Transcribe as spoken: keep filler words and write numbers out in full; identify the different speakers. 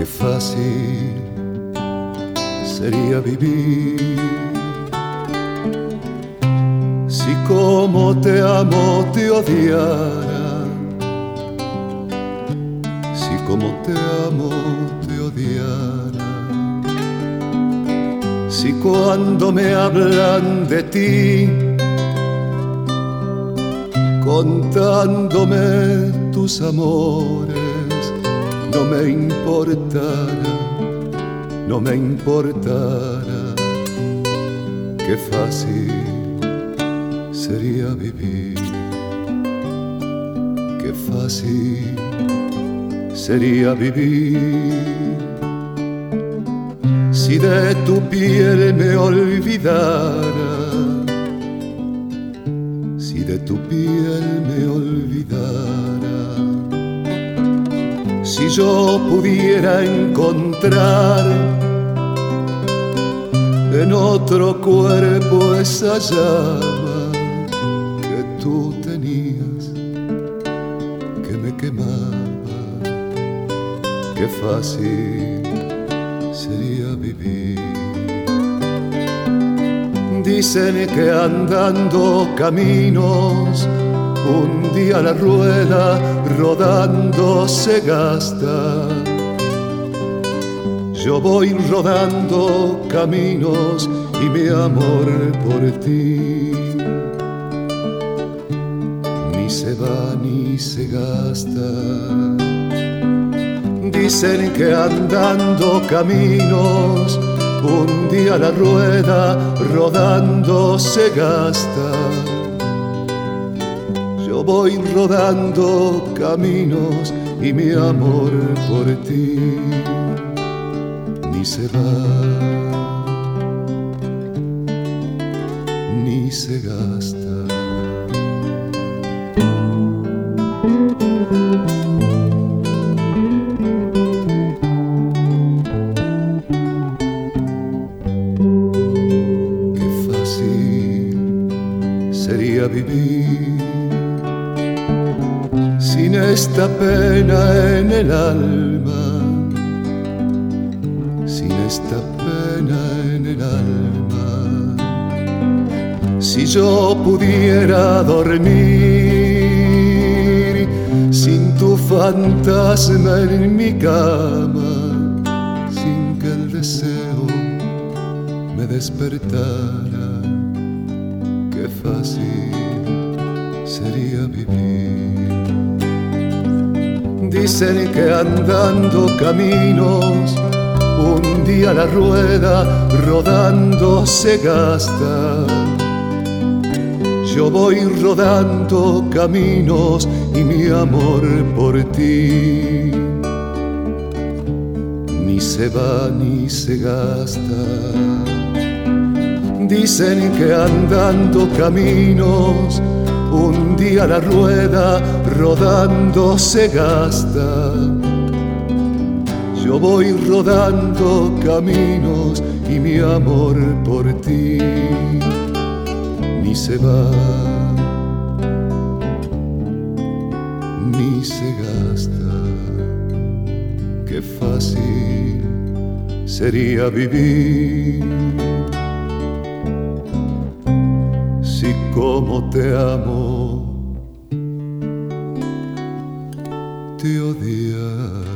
Speaker 1: qué fácil sería vivir si como te amo te odiara, si como te amo te odiara, si cuando me hablan de ti, contándome tus amores, no me importara, no me importara, qué fácil sería vivir, qué fácil sería vivir si de tu piel me olvidara, si de tu piel me olvidara, si yo pudiera encontrar en otro cuerpo esa llama que tú tenías, que me quemaba, qué fácil sería vivir. Dicen que andando caminos un día la rueda rodando se gasta. Yo voy rodando caminos y mi amor por ti ni se va ni se gasta. Dicen que andando caminos un día la rueda rodando se gasta. Yo voy rodando caminos y mi amor por ti ni se va ni se gasta. Qué fácil sería vivir sin esta pena en el alma, sin esta pena en el alma. Si yo pudiera dormir sin tu fantasma en mi cama, sin que el deseo me despertara, qué fácil sería vivir. Dicen que andando caminos un día la rueda rodando se gasta. Yo voy rodando caminos y mi amor por ti ni se va ni se gasta. Dicen que andando caminos un día la rueda rodando se gasta. Yo voy rodando caminos y mi amor por ti ni se va ni se gasta. Qué fácil sería vivir si como te amo te odiara.